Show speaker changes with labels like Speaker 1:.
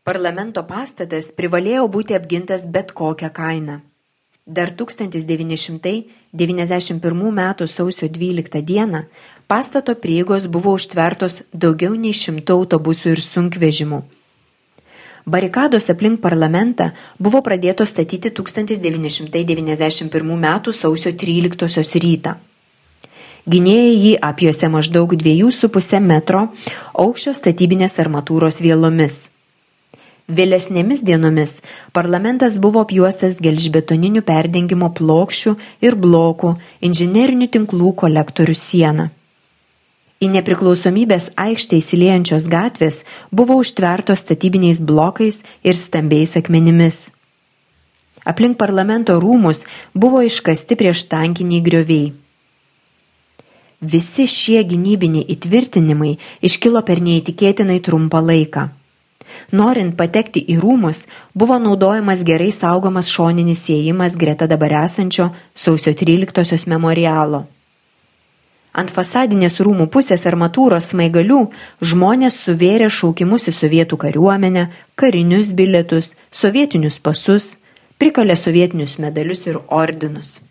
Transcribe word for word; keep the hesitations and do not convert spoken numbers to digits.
Speaker 1: Parlamento pastatas privalėjo būti apgintas bet kokią kainą. Dar tūkstantis devyni šimtai devyniasdešimt pirmų metų sausio dvyliktą dieną pastato prieigos buvo užtvertos daugiau nei šimtu autobusų ir sunkvežimų. Barikados aplink parlamentą buvo pradėtos statyti tūkstantis devyni šimtai devyniasdešimt pirmų metų sausio tryliktosios rytą. Gynėjai jį apjuosė maždaug dviejų su puse metro aukščio statybinės armatūros vielomis. Vėlesnėmis dienomis parlamentas buvo apjuostas gelžbetoninių perdengimo plokščių ir blokų inžinerinių tinklų kolektorių sieną. Į nepriklausomybės aikštę įsiliejančios gatvės buvo užtvertos statybiniais blokais ir stambiais akmenimis. Aplink parlamento rūmus buvo iškasti prieštankiniai grioviai. Visi šie gynybiniai įtvirtinimai iškilo per neįtikėtinai trumpą laiką. Norint patekti į rūmus, buvo naudojamas gerai saugomas šoninis įėjimas greta dabar esančio sausio tryliktosios memorialo. Ant fasadinės rūmų pusės armatūros smaigalių žmonės suvėrė šaukimus į sovietų kariuomenę, karinius bilietus, sovietinius pasus, prikalė sovietinius medalius ir ordinus.